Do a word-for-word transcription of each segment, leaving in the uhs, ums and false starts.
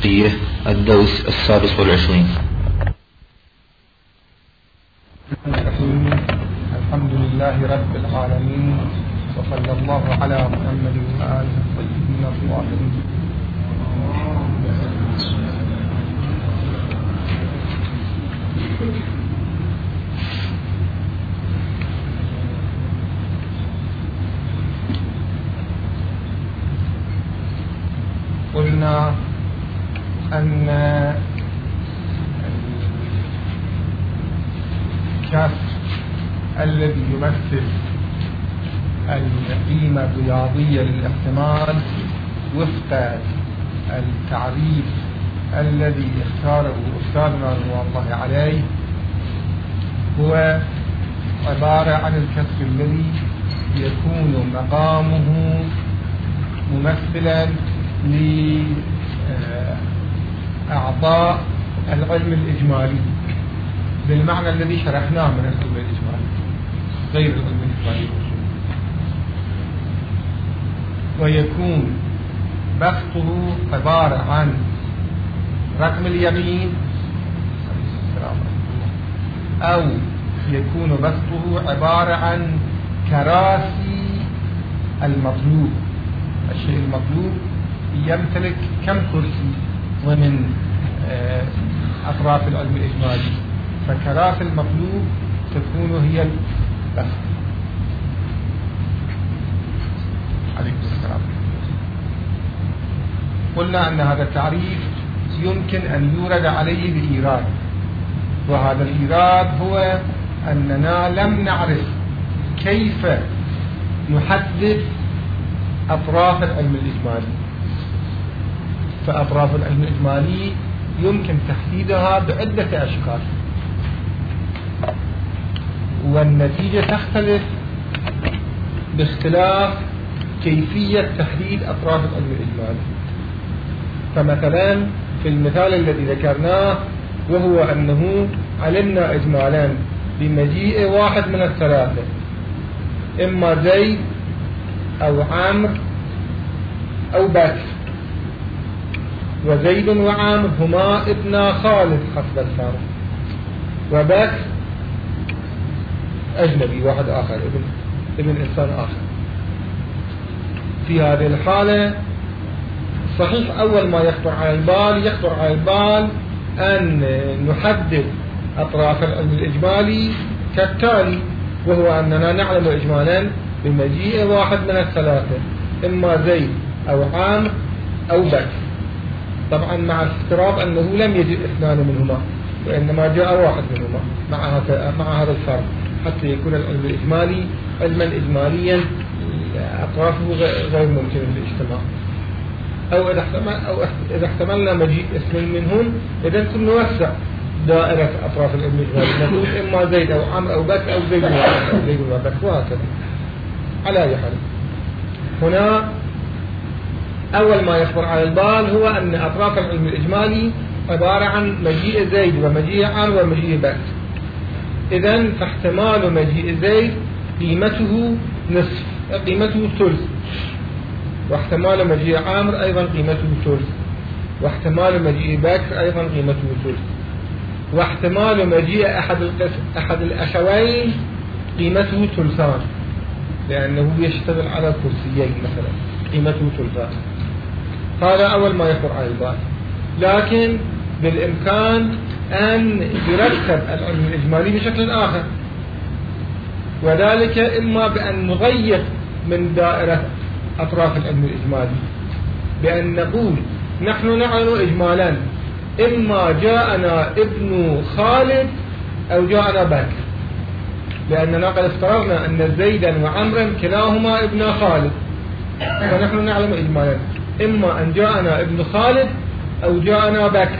الفقهية الدرس السادس والعشرين. الحمد لله رب العالمين، وصلى الله على محمد وآله الطيبين الطاهرين. قلنا أن الكسر الذي يمثل القيمة الرياضية للاحتمال وفق التعريف الذي اختاره أستاذنا رضوان الله عليه هو عبارة عن الكسر الذي يكون مقامه ممثلا لأعضاء العلم الإجمالي بالمعنى الذي شرحناه من العلم الإجمالي غير العلم الإجمالي، ويكون بسطه عبارة عن رقم اليمين أو يكون بسطه عبارة عن كراسي المطلوب. الشيء المطلوب يمتلك كم كرسي ومن أطراف العلم الإجمالي، فكراسي المطلوب تكون هي البسط. عليكم السلام. قلنا أن هذا التعريف يمكن أن يورد عليه بإيراد، وهذا الإيراد هو أننا لم نعرف كيف نحدد أطراف العلم الإجمالي، فأطراف العلم الإجمالي يمكن تحديدها بعدة أشكال، والنتيجة تختلف باختلاف كيفية تحديد أطراف العلم الإجمالي. فمثلا في المثال الذي ذكرناه وهو أنه علمنا إجمالا بمجيء واحد من الثلاثة، إما زيد أو عامر أو بكر، وزيد وعامر هما ابن خالد حسب الفرق، وبكر أجنبي واحد آخر ابن, ابن إنسان آخر. في هذه الحالة صحيح أول ما يخطر على البال يخطر على البال أن نحدد أطراف العلم الإجمالي كالتالي، وهو أننا نعلم إجمالا بمجيء واحد من الثلاثة، إما زيد أو عامر أو بكر، طبعا مع افتراض أنه لم يجئ اثنان منهما وإنما جاء واحد منهما مع هذا مع هذا الفرق، حتى يكون العلم الإجمالي علما إجماليا أطرافه غير ممكن للاجتماع. أو إذا احتمل أو إذا احتملنا مجيء اثنين منهم، إذا كنا نوسع دائرة أطراف العلم الإجمالي، نقول إما زيد أو عامر أو بكر أو زيد وعامر أو زيد وبكر وهكذا. على أي حال، هنا أول ما يخطر على البال هو أن أطراف العلم الإجمالي عبارة عن مجيء زيد ومجيء عامر ومجيء بكر. إذن فاحتمال مجيء زيد قيمته نصف قيمته ثلث، واحتمال مجيء عامر أيضا قيمته ثلث، واحتمال مجيء بكر أيضا قيمته ثلث، واحتمال مجيء أحد أحد الأخوين قيمته ثلثان، لأنه يشتغل على كرسيين مثلا قيمته ثلثان. هذا أول ما يخطر على البال. لكن بالإمكان أن يرتب العلم الإجمالي بشكل آخر، وذلك إما بأن نغير من دائرة أطراف العلم الإجمالي، بأن نقول نحن نعلم إجمالا إما جاءنا ابن خالد أو جاءنا بكر، لأننا قد افترضنا أن زيدا وعمرا كلاهما ابن خالد، فنحن نعلم إجمالا إما أن جاءنا ابن خالد أو جاءنا بكر،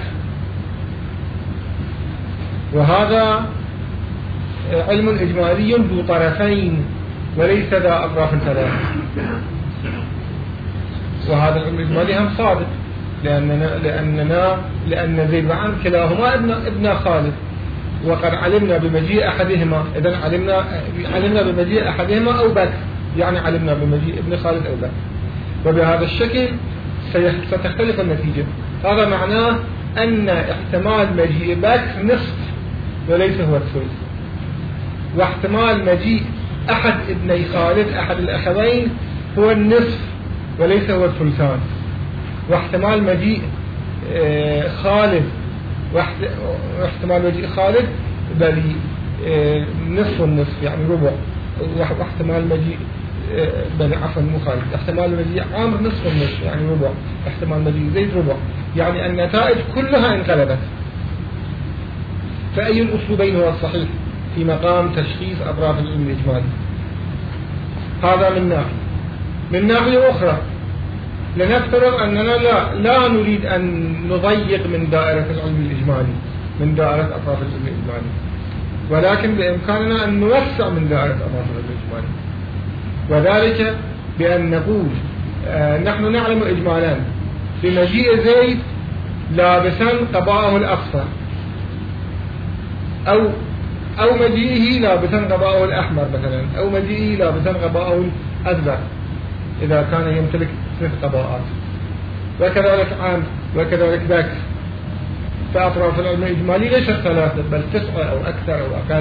وهذا علم إجمالي ذو طرفين وليس ذا أطراف ثلاثة. وهذا العلم الإجمالي هم صادق، لأننا لأننا لأن زيد وعمر كلاهما ابن ابن خالد، وقد علمنا بمجيء أحدهما، إذن علمنا علمنا بمجيء أحدهما أو بكر، يعني علمنا بمجيء ابن خالد أو بكر. وبهذا الشكل ستختلف النتيجة. هذا معناه أن احتمال مجيء بكر نصف وليس هو الثلث، واحتمال مجيء أحد ابني خالد أحد الأخوين هو النصف وليس هو الثلثان، واحتمال مجيء خالد واحتمال مجيء خالد بل نصف النصف يعني ربع، واحتمال مجيء بل عفوا مو خالد احتمال مجيء عامر نصف النصف يعني ربع، احتمال مجيء زيد ربع، يعني النتائج كلها انقلبت. فأي الأسلوبين هو الصحيح في مقام تشخيص أطراف العلم الإجمالي؟ هذا من ناحية. من ناحية أخرى لنفترض أننا لا, لا نريد أن نضيق من دائرة العلم الإجمالي من دائرة أطراف العلم الإجمالي، ولكن بإمكاننا أن نوسع من دائرة أطراف العلم الإجمالي، وذلك بأن نقول آه نحن نعلم إجمالا بمجيء زيد لابسا قباءه الأصفر أو أو مجيئه لابسا قباءه الأحمر مثلا، أو مجيئه لابسا قباءه الأزرق إذا كان يمتلك ثلاث قباءات، وكذلك عام وكذلك بكر. فأطراف العلم الإجمالي ليست ثلاثة بل تسعة أو أكثر أو أقل،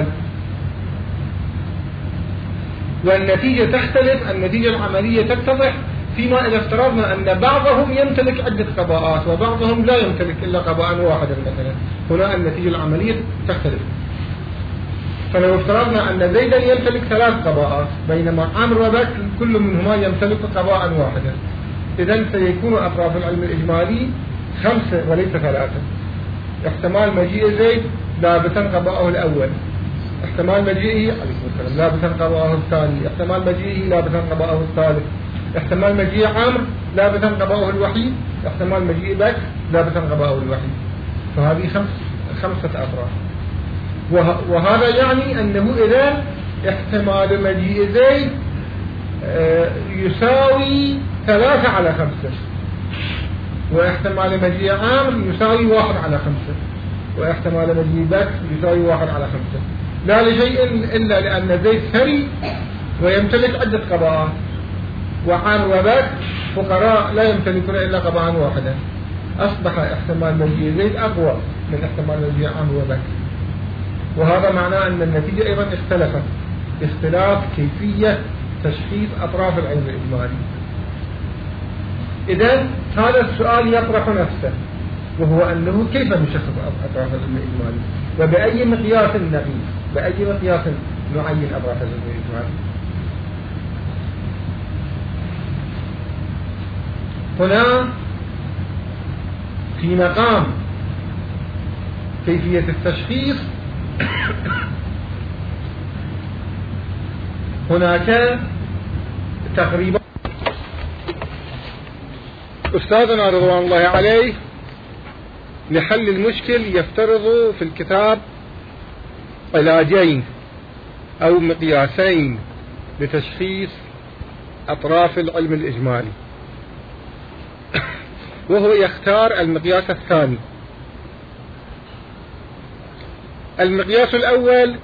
والنتيجة تختلف. النتيجة العملية تتضح فيما إذا افترضنا أن بعضهم يمتلك عدة قباءات وبعضهم لا يمتلك إلا قباء واحدا مثلا، هنا النتيجة العملية تختلف. فلو افترضنا أن زيدا يمتلك ثلاث قباءات بينما عمرو وبكر كل منهما يمتلك قباء واحدا، إذن سيكون أطراف العلم الإجمالي خمسة وليس ثلاثة. احتمال مجيء زيد لابسا قباءه الأول، احتمال مجيئه لابسا قباءه الثاني، احتمال مجيئه لابسا قباءه الثالث، احتمال مجيء عمرو لابسا قباءه الوحيد، احتمال مجيء بكر لابسا قباءه الوحيد. فهذه خمس خمسة أطراف. وهذا يعني أنه إذن احتمال مجيء زيد يساوي ثلاثة على خمسة، واحتمال مجيء عامر يساوي واحد على خمسة، واحتمال مجيء بكر يساوي واحد على خمسة، لا لشيء إلا لأن زيد ثري ويمتلك عدة قباءات، وعامر وبكر فقراء لا يمتلكون إلا قباء واحدا. أصبح احتمال مجيء زيد أقوى من احتمال مجيء عامر وبكر، وهذا معناه أن النتيجة أيضا اختلفت باختلاف كيفية تشخيص أطراف العلم الإجمالي. إذن هذا السؤال يطرح نفسه، وهو أنه كيف نشخص أطراف العلم الإجمالي، وبأي مقياس نقيس، بأي مقياس نعين أطراف العلم الإجمالي. هنا في مقام كيفية التشخيص هناك تقريبا أستاذنا رضوان الله عليه لحل المشكل يفترض في الكتاب علاجين أو مقياسين لتشخيص أطراف العلم الإجمالي، وهو يختار المقياس الثاني. المقياس الأول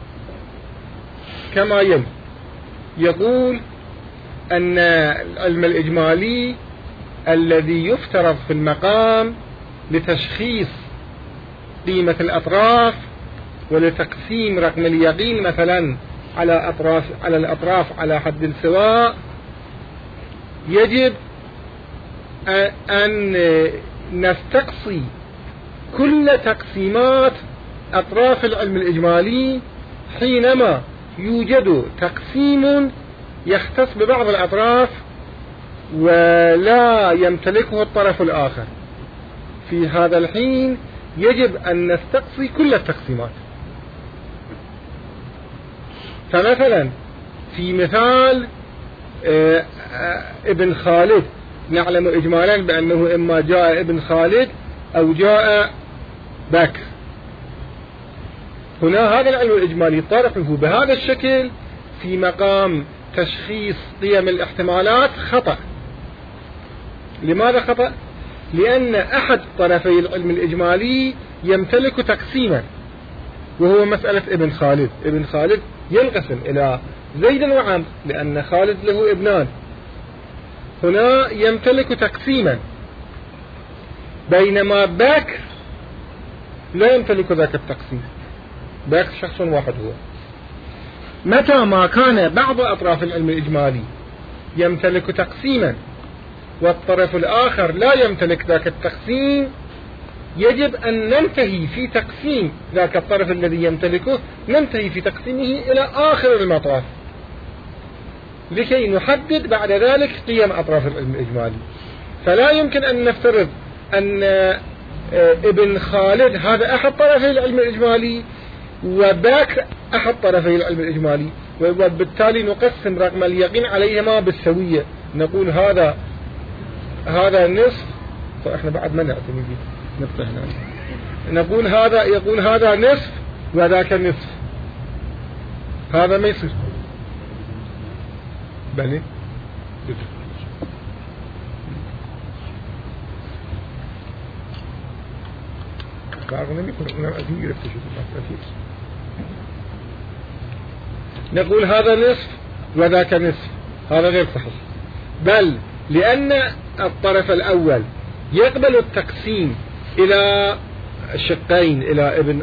كما يلي: يقول أن العلم الإجمالي الذي يفترض في المقام لتشخيص قيمة الأطراف ولتقسيم رقم اليقين مثلا على أطراف على الأطراف على حد سواء، يجب أن نستقصي كل تقسيمات أطراف العلم الإجمالي حينما يوجد تقسيم يختص ببعض الأطراف ولا يمتلكه الطرف الآخر. في هذا الحين يجب أن نستقصي كل التقسيمات. فمثلا في مثال ابن خالد نعلم إجمالا بأنه إما جاء ابن خالد أو جاء بكر. هنا هذا العلم الإجمالي طرحه بهذا الشكل في مقام تشخيص قيم الاحتمالات خطأ. لماذا خطأ؟ لأن أحد طرفي العلم الإجمالي يمتلك تقسيما، وهو مسألة ابن خالد. ابن خالد ينقسم إلى زيد وعمرو لأن خالد له ابنان. هنا يمتلك تقسيما بينما بكر لا يمتلك ذاك التقسيم. بكر شخص واحد هو. متى ما كان بعض أطراف العلم الإجمالي يمتلك تقسيما والطرف الآخر لا يمتلك ذاك التقسيم، يجب أن ننتهي في تقسيم ذاك الطرف الذي يمتلكه، ننتهي في تقسيمه إلى آخر المطاف لكي نحدد بعد ذلك قيم أطراف العلم الإجمالي. فلا يمكن أن نفترض أن ابن خالد هذا أحد طرفي العلم الإجمالي وباكر أحد طرفي العلم الإجمالي، وبالتالي نقسم رقم اليقين عليهما بالسوية، نقول هذا هذا نصف. فإحنا بعد ما نعتني به نبقى هنا نقول هذا يقول هذا نصف وذاك نصف، هذا ما يصير. بني نقول هذا نصف وذاك نصف، هذا غير صحيح. بل لأن الطرف الأول يقبل التقسيم إلى الشقين، إلى ابن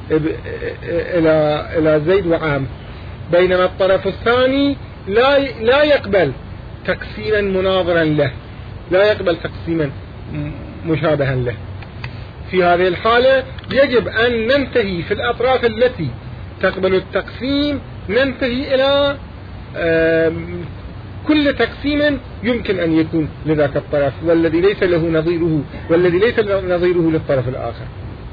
إلى إلى زيد وعام، بينما الطرف الثاني لا لا يقبل تقسيما مناظرا له، لا يقبل تقسيما مشابها له. في هذه الحالة يجب أن ننتهي في الأطراف التي تقبل التقسيم، ننتهي إلى كل تقسيم يمكن أن يكون لذاك الطرف والذي ليس له نظيره والذي ليس له نظيره للطرف الآخر.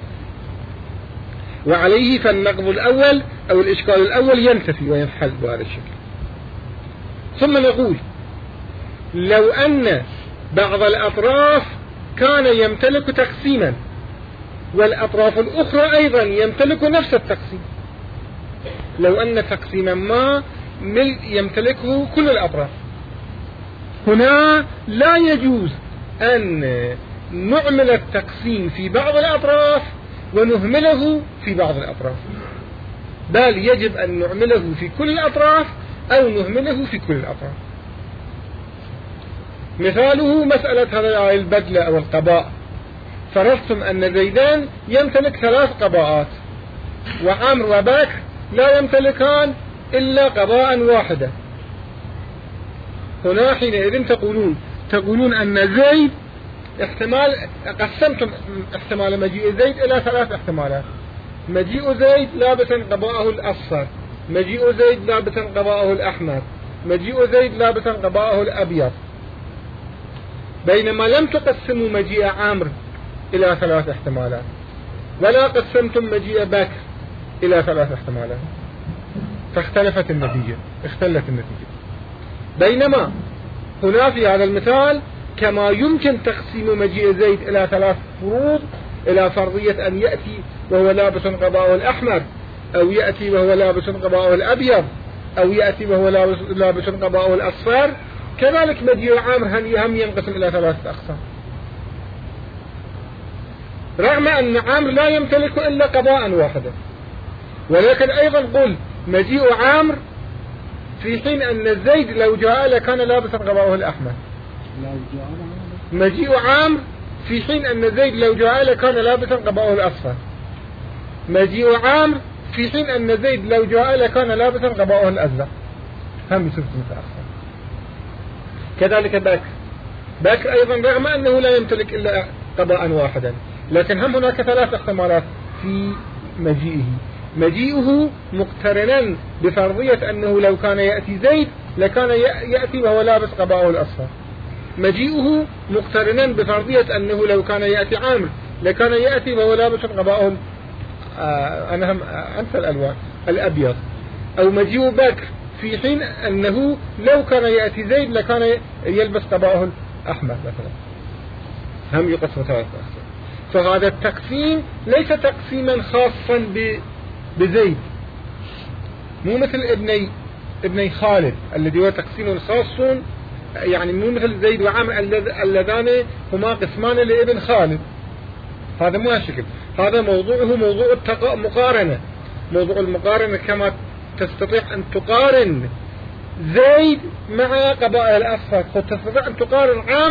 وعليه فالنقض الأول أو الإشكال الأول ينتفي وينحل بهذا الشكل. ثم نقول لو أن بعض الأطراف كان يمتلك تقسيما والأطراف الأخرى أيضا يمتلك نفس التقسيم، لو أن تقسيما ما يمتلكه كل الأطراف، هنا لا يجوز أن نعمل التقسيم في بعض الأطراف ونهمله في بعض الأطراف، بل يجب أن نعمله في كل الأطراف أو نهمله في كل الأطراف. مثاله مسألة هذا البدلة أو القباء. فرضتم أن زيدان يمتلك ثلاث قباءات وعمر وبكر لا يمتلكان إلا قباء واحدة. هنا حينئذ تقولون تقولون أن زيد احتمال، قسمتم احتمال مجيء زيد إلى ثلاث احتمالات: مجيء زيد لابسا قباءه الأصفر، مجيء زيد لابسا قباءه الأحمر، مجيء زيد لابسا قباءه الأبيض. بينما لم تقسموا مجيء عامر إلى ثلاث احتمالات ولا قسمتم مجيء بكر إلى ثلاث احتمالات، فاختلفت النتيجة، اختلت النتيجة. بينما هنا في هذا المثال كما يمكن تقسيم مجيء زيد إلى ثلاث فروض، إلى فرضية أن يأتي وهو لابس قباءه الأحمر، أو يأتي وهو لابس قباءه الأبيض، أو يأتي وهو لابس قباءه الأصفر، كذلك مجيء عامر هم ينقسم إلى ثلاثة أقسام، رغم أن عامر لا يمتلك إلا قباء واحدة. ولكن أيضا قل مجيء عامر في حين أن زيد لو جاء لكان لابسا قباءه الأحمر، مجيء عامر في حين أن زيد لو جاء لكان لابسا قباءه الأصفر، مجيء عامر في حين أن زيد لو جاء لكان لابسا قباءه الأزرق، هم يصير متأخر. كذلك بكر بكر أيضا رغم أنه لا يمتلك إلا قباء واحدا، لكن هم هناك ثلاث احتمالات في مجيئه: مجيئه مقترنا بفرضية أنه لو كان يأتي زيد لكان يأتي وهو لابس قباءه الأصفر، مجيئه مقترنا بفرضية أنه لو كان يأتي عامر لكان يأتي وهو لابس قباءه آه أنا هم أنسى الألوان الأبيض، أو مجيء بكر في حين أنه لو كان يأتي زيد لكان يلبس قباءه الأحمر مثلا، هم يقسم ثلاثة أقسام. فهذا التقسيم ليس تقسيما خاصا بزيد، مو مثل ابني ابني خالد الذي هو تقسيم خاص، يعني مو مثل زيد وعامر اللذان هما قسمان لابن خالد، هذا مو هالشكل. هذا موضوعه موضوع المقارنة، موضوع المقارنة كما تستطيع أن تقارن زيد مع قبائل الأصفر، تستطيع أن تقارن عامر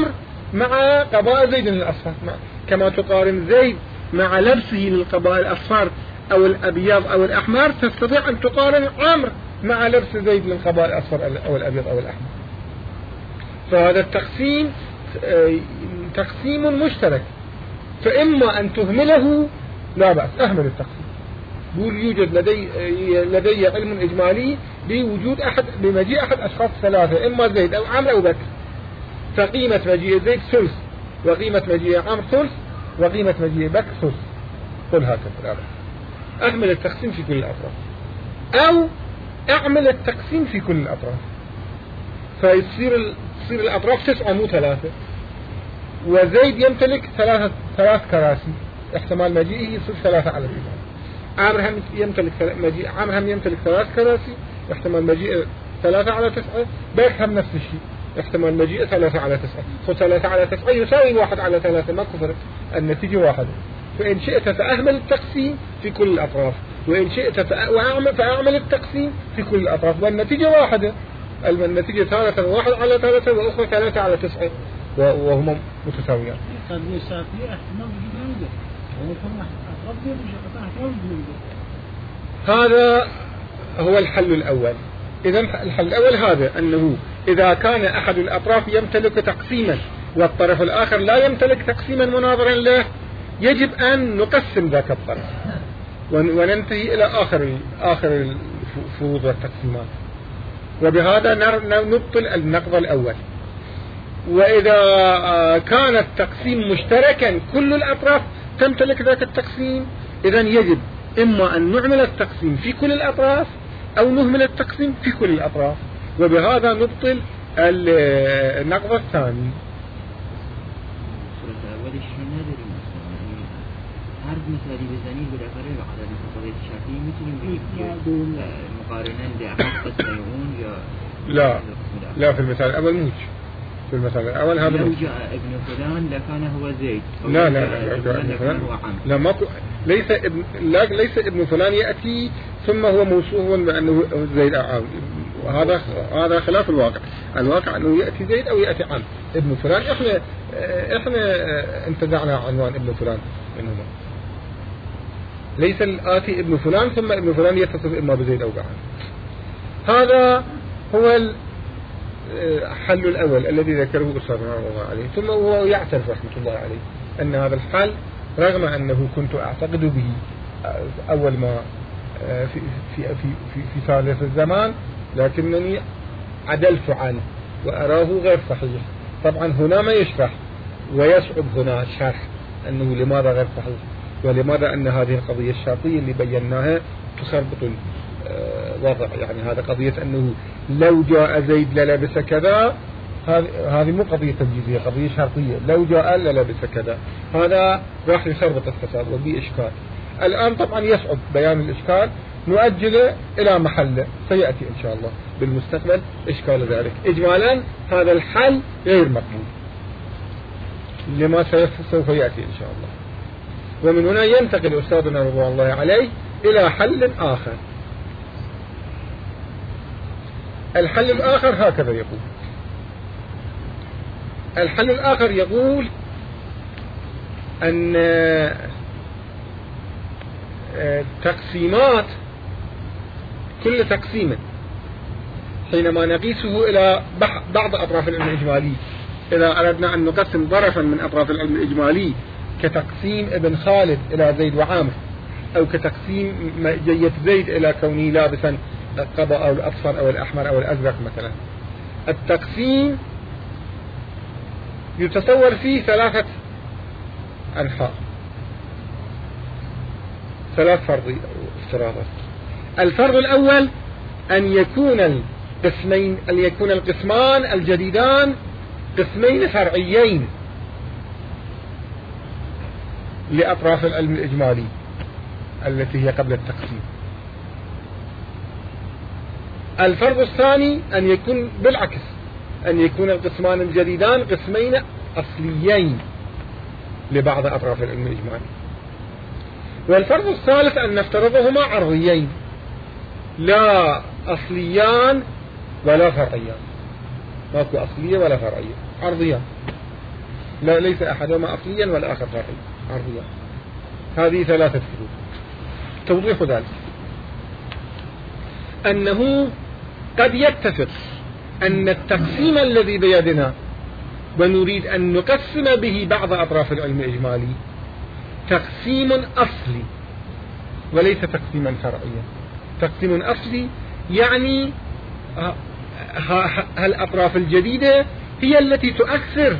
مع قبائل زيد الأصفر، كما تقارن زيد مع لبسه للقبائل الأصفر أو الأبيض أو الأحمر، تستطيع أن تقارن عمرو مع لبس زيد للقبائل الأصفر أو الأبيض أو الأحمر. فهذا التقسيم تقسيم مشترك، فإما أن تهمله لا بأس، أهمل التقسيم، قول يوجد لدي لدي علم إجمالي بوجود أحد بمجيء أحد أشخاص ثلاثة، إما زيد أو عمرو أو بكر، فقيمة مجيء زيد ثلث، وقيمة مجيء عمرو ثلث، وقيمة مجيء بكر ثلث، قل هكذا لا بأس. أهمل التقسيم في كل الأطراف، أو أعمل التقسيم في كل الأطراف، فيصير تصير الأطراف تسعة مو ثلاثة، وزيد يمتلك ثلاثة ثلاث كراسي، احتمال مجيئه يصير ثلاثة على تسعة. عامر هم يمتلك مجيء عامر هم يمتلك ثلاث كراسي، احتمال مجيء ثلاثة على تسعة. بيك هم نفس الشيء، احتمال مجيء ثلاثة على تسعة. فثلاثة على تسعة يساوي واحد على ثلاثة، ما كفرت، النتيجة واحدة. فإن شئت فأهمل التقسيم في كل الأطراف، وإن شئت فأعمل, فأعمل التقسيم في كل الأطراف، والنتيجة واحدة. النتيجة ثالثا واحد على ثلاثة، وأخرى ثلاثة على تسعة، وهما متساويان. هذا هو الحل الأول. إذا الحل الأول هذا، أنه إذا كان أحد الأطراف يمتلك تقسيما والطرف الآخر لا يمتلك تقسيما مناظرا له، يجب أن نقسم ذاك الطرف وننتهي إلى آخر آخر الفروض والتقسيمات، وبهذا نبطل النقض الأول. وإذا كان التقسيم مشتركا كل الأطراف تمتلك ذاك التقسيم، إذن يجب إما أن نعمل التقسيم في كل الأطراف أو نهمل التقسيم في كل الأطراف، وبهذا نبطل النقض الثاني. عرض مثالي بزنين بالأخرين على القضية الشرطية مثل مقارنة لأحد قسميون يا لا لا في المثال الأول موج في المثال الأول هذا لو جاء ابن فلان لكان هو زيد. لا لا لا ابن فلان, فلان لا ما ليس ابن لا ليس ابن فلان يأتي ثم هو موصوف بأنه زيد أو عام، وهذا هذا خلاف الواقع. الواقع أنه يأتي زيد أو يأتي عام. ابن فلان إحنا إحنا انتزعنا عنوان ابن فلان منهما، ليس الآتي ابن فلان ثم ابن فلان يتصف إما بزيد أو بعام. هذا هو الحل الأول الذي ذكره أستاذنا رحمه الله عليه، ثم هو يعترف رحمة الله عليه أن هذا الحل رغم أنه كنت أعتقد به أول ما في في في في, في ثالث الزمان، لكنني عدلت عنه وأراه غير صحيح. طبعا هنا ما يشرح ويصعب هنا شرح أنه لماذا غير صحيح، ولماذا أن هذه القضية الشرطية اللي بيناها تخربط الوضع. يعني هذا قضية أنه لو جاء زيد للبس كذا، هذه مو قضية تمييزية، قضية شرطية. لو جاء للبس كذا، هذا راح يخربط الفساد وبه إشكال. الآن طبعا يصعب بيان الإشكال، نؤجله إلى محله، سيأتي إن شاء الله بالمستقبل إشكال ذلك. إجمالا هذا الحل غير مقبول لما سوف يأتي إن شاء الله. ومن هنا ينتقل أستاذنا رضوان الله عليه إلى حل آخر. الحل الآخر هكذا يقول. الحل الآخر يقول أن تقسيمات كل تقسيم حينما نقيسه إلى بعض أطراف العلم الإجمالي، إذا أردنا أن نقسم ظرفا من أطراف العلم الإجمالي كتقسيم ابن خالد إلى زيد وعامر، أو كتقسيم جية زيد إلى كونه لابسا القباء أو الأصفر أو الأحمر أو الأزرق مثلا، التقسيم يتصور فيه ثلاثة أنحاء، ثلاث فرض افتراضات. الفرض الأول أن يكون القسمين أن يكون القسمان الجديدان قسمين فرعيين لأطراف العلم الإجمالي التي هي قبل التقسيم. الفرض الثاني أن يكون بالعكس، أن يكون القسمان الجديدان قسمين أصليين لبعض أطراف العلم الإجمالي. والفرض الثالث أن نفترضهما عرضيين، لا أصليان ولا فرعيان، ماكو أصلية ولا فرعية، عرضيان. لا ليس أحدهما أصليا والآخر عرضيا. هذه ثلاثة فروق. توضيح ذلك أنه قد يتفق أن التقسيم الذي بيدنا ونريد أن نقسم به بعض أطراف العلم الإجمالي تقسيم أصلي وليس تقسيما فرعيا. تقسيم أصلي يعني هالأطراف الجديدة هي التي تؤثر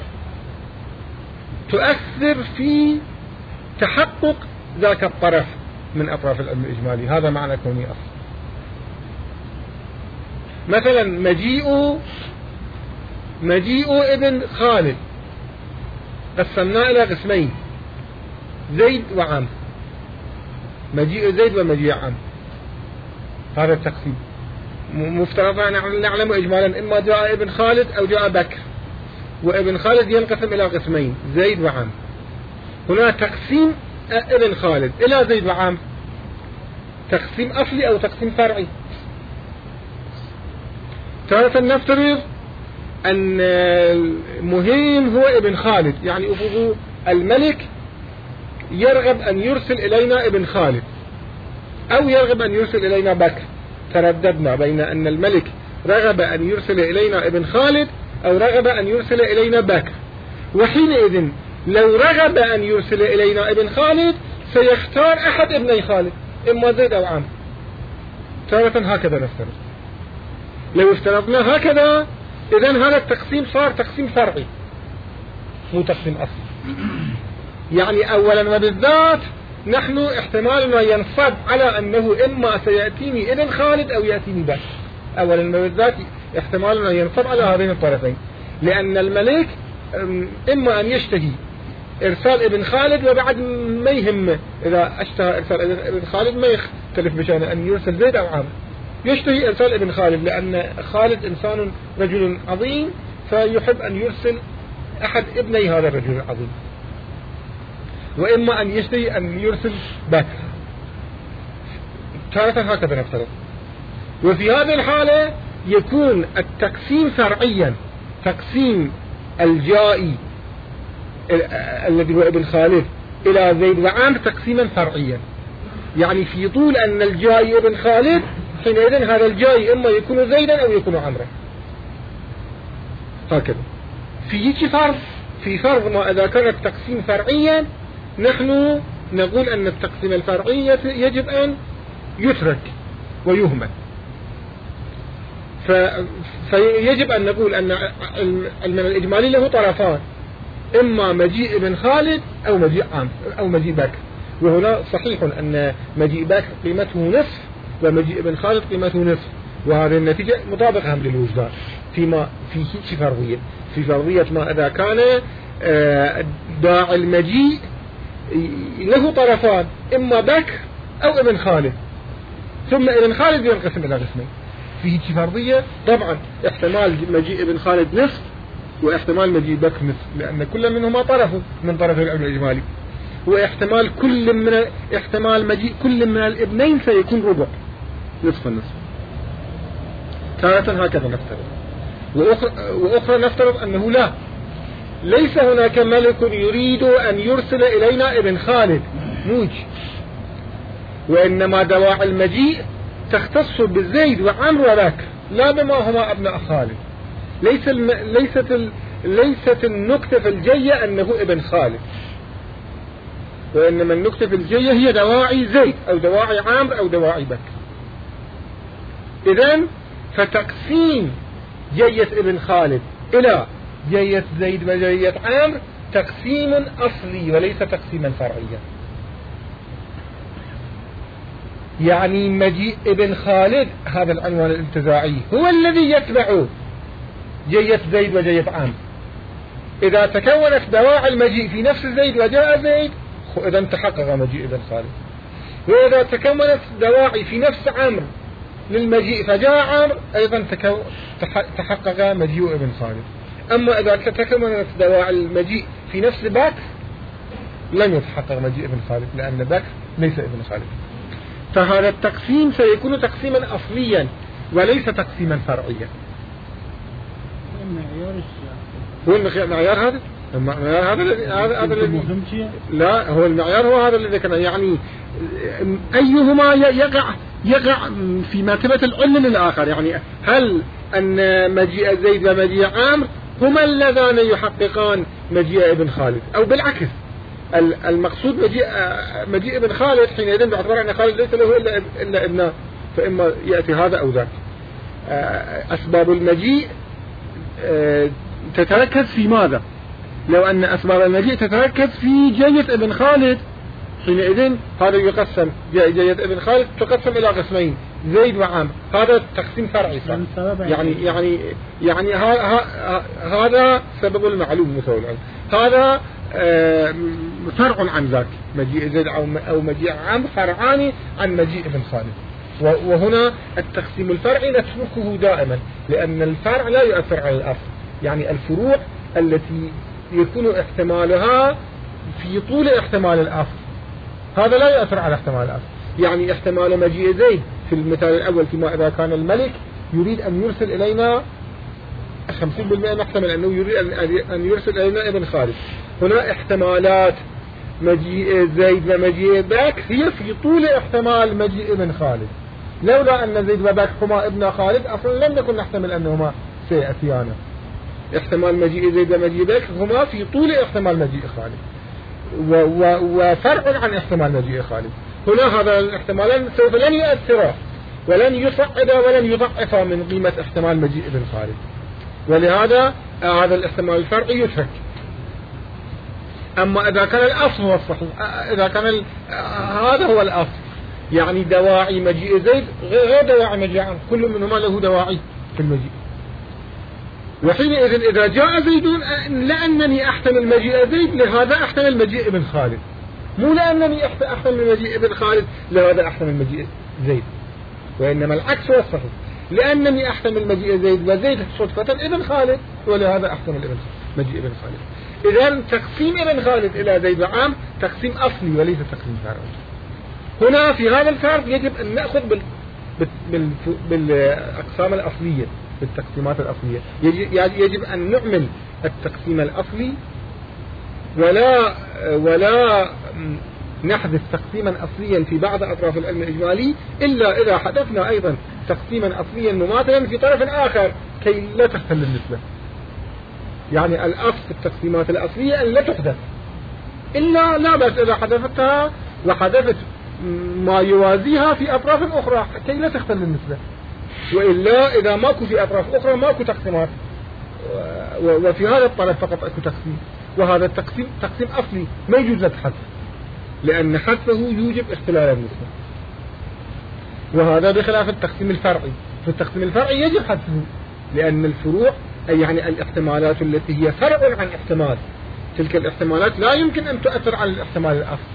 تؤثر في تحقق ذاك الطرف من أطراف العلم الإجمالي. هذا معنى كوني أصل. مثلا مجيء مجيء ابن خالد قسمناه إلى قسمين، زيد وعم. مجيء زيد ومجيء عم، هذا التقسيم مفترض أن نعلم إجمالا إما جاء ابن خالد أو جاء بكر، وابن خالد ينقسم إلى قسمين زيد وعم. هنا تقسيم ابن خالد إلى زيد وعم تقسيم أصلي أو تقسيم فرعي. تارة نفترض أن المهم هو ابن خالد، يعني أبوه الملك يرغب أن يرسل إلينا ابن خالد أو يرغب أن يرسل إلينا بكر. ترددنا بين أن الملك رغب أن يرسل إلينا ابن خالد أو رغب أن يرسل إلينا بكر، وحينئذ لو رغب أن يرسل إلينا ابن خالد سيختار أحد ابني خالد إما زيد أو عم. تارة هكذا نفترض. لو افترضنا هكذا إذن هذا التقسيم صار تقسيم فرعي مو تقسيم أصلي. يعني أولا وبالذات نحن احتمالنا ينصب على أنه إما سيأتيني ابن خالد أو يأتيني بكر. أولا وبالذات احتمالنا ينصب على هذين الطرفين، لأن الملك إما أن يشتهي إرسال ابن خالد وبعد ما يهمه إذا اشتهى إرسال ابن خالد ما يختلف بشأن أن يرسل زيد أو عام، يشتهي إرسال ابن خالد لأن خالد إنسان رجل عظيم فيحب أن يرسل أحد ابني هذا الرجل العظيم، وإما أن يشتهي أن يرسل بكر. تارة هكذا نفترض. وفي هذه الحالة يكون التقسيم فرعيا، تقسيم الجائي الذي هو ابن خالد إلى زيد وعام تقسيما فرعيا، يعني في طول أن الجائي ابن خالد حينئذ هذا الجائي إما يكون زيدا أو يكون عمرا. هكذا. في فرض في فرض ما إذا كان التقسيم فرعيا نحن نقول أن التقسيم الفرعي يجب أن يترك ويهمل. فيجب أن نقول أن المعنى الإجمالي له طرفان، إما مجيء ابن خالد أو مجيء عام أو مجيء بكر. وهنا صحيح أن مجيء بكر قيمته نصف ومجيء ابن خالد قيمته نصف، وهذه النتيجة مطابقة هم للوجدان فيما في هيك فرضية. في فرضية ما إذا كان داعي المجيء له طرفان إما بكر أو ابن خالد، ثم ابن خالد ينقسم إلى قسمين. في هيك فرضية طبعا احتمال مجيء ابن خالد نصف واحتمال مجيء بكر نصف، لأن كل منهما طرفه من طرف العلم الإجمالي، واحتمال كل من احتمال مجيء كل من الابنين سيكون ربع نصف النصف. تارة هكذا نفترض. وأخرى, وأخرى نفترض أنه لا ليس هناك ملك يريد أن يرسل إلينا ابن خالد موج، وإنما دواعي المجيء تختص بالزيد وعمر وبكر لا بما هما أبناء خالد. ليس الم... ليست ال... ليست النكتة في الجية أنه ابن خالد، وإنما النكتة في الجية هي دواعي زيد أو دواعي عمر أو دواعي بكر. إذن فتقسيم جية ابن خالد إلى جية زيد وجية عمر تقسيم أصلي وليس تقسيما فرعيا. يعني مجيء ابن خالد هذا العنوان الانتزاعي هو الذي يتبع جية زيد وجية عمر. إذا تكونت دواعي المجيء في نفس زيد وجاء زيد إذا تحقق مجيء ابن خالد، وإذا تكونت دواعي في نفس عمر للمجيء فجاء عمر أيضا تحقق مجيء ابن خالد. أما إذا تكونت دواعي المجيء في نفس بكر لن يتحقق مجيء ابن خالد، لأن بكر ليس ابن خالد. فهذا التقسيم سيكون تقسيما أصليا وليس تقسيما فرعيا. هو المعيار هذا المعيار هذا الذي هذا هذا الذي لا هو المعيار هو هذا الذي كان يعني أيهما يقع يقع في مرتبة العلم الآخر. يعني هل أن مجيء زيد ومجيء عمرو هما اللذان يحققان مجيء ابن خالد، أو بالعكس المقصود مجيء مجيء ابن خالد حينئذ باعتبار أن خالد ليس له إلا إلا ابنه، فإما يأتي هذا أو ذاك. أسباب المجيء تتركز في ماذا؟ لو أن أسباب المجيء تتركز في جية ابن خالد حينئذ هذا يقسم جية ابن خالد تقسم إلى قسمين زيد وعمرو، هذا تقسيم فرعي صح؟ يعني يعني يعني هذا سبب المعلوم مثل العلم، هذا فرع عن ذاك مجيء زيد أو مجيء عمرو فرعان عن مجيء ابن خالد. وهنا التقسيم الفرعي نتركه دائما لأن الفرع لا يؤثر على الأصل. يعني الفروع التي يكون احتمالها في طول احتمال الأصل هذا لا يؤثر على احتمال الأصل. يعني احتمال مجيء زيد في المثال الأول فيما إذا كان الملك يريد أن يرسل إلينا خمسين بالمئة نحتمل أنه يريد أن يرسل إلينا ابن خالد. هنا احتمالات مجيء زيد ومجيء بكر هي في طول احتمال مجيء ابن خالد. لولا أن زيد وبكر هما ابن خالد أصلا لم نكن نحتمل أنهما سيأتيانا. احتمال مجيء زيد ومجيء بكر هما في طول احتمال مجيء خالد وفرع عن احتمال مجيء خالد. هنا هذا الاحتمالان سوف لن يؤثرا ولن يصعدا ولن يضعفا من قيمة احتمال مجيء ابن خالد، ولهذا هذا الاحتمال الفرعي يترك. أما إذا كان الأصل هو الصحيح، إذا كان ال... هذا هو الأصل، يعني دواعي مجيء زيد غير دواعي مجيء عمرو، كل منهما له دواعي في المجيء. وحينئذ إذا جاء زيد لأنني أحتمل مجيء زيد لهذا أحتمل مجيء ابن خالد، مو لأنني أحتمل مجيء ابن خالد لهذا أحتمل مجيء زيد، وإنما العكس هو الصحيح، لأنني أحتمل مجيء زيد وزيد صدفة ابن خالد ولهذا أحتمل ابن مجيء ابن خالد. إذن تقسيم ابن خالد إلى زيد وعام تقسيم أصلي وليس تقسيم فرعي. هنا في هذا الفرق يجب أن نأخذ بال... بال... بالأقسام الأصلية، بالتقسيمات الأصلية. يجب, يجب أن نعمل التقسيم الأصلي ولا ولا نحذف تقسيما أصليا في بعض أطراف العلم الإجمالي إلا إذا حذفنا أيضا تقسيما أصليا مماثلا في طرف آخر كي لا تختل النسبة. يعني الأصل في التقسيمات الأصلية أن لا تحدث، إلا لا بس إذا حذفتها وحذفت ما يوازيها في أطراف أخرى كي لا تختل النسبة، وإلا إذا ماكو في أطراف أخرى ماكو تقسيمات، وفي هذا الطرف فقط أكو تقسيم، وهذا التقسيم تقسيم أصلي ما يجوز له حذف لأن حذفه يوجب اختلال النسبة. وهذا بخلاف التقسيم الفرعي. في التقسيم الفرعي يجب حذفه لأن الفروع أي يعني الاحتمالات التي هي فرع عن احتمال، تلك الاحتمالات لا يمكن أن تؤثر على الاحتمال الأصلي.